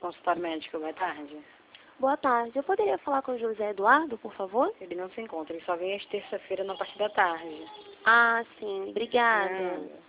consultório médico, boa tarde. Boa tarde. Eu poderia falar com o José Eduardo, por favor? Ele não se encontra, ele só vem às terça-feira na parte da tarde. Ah, sim. Obrigada. Nada.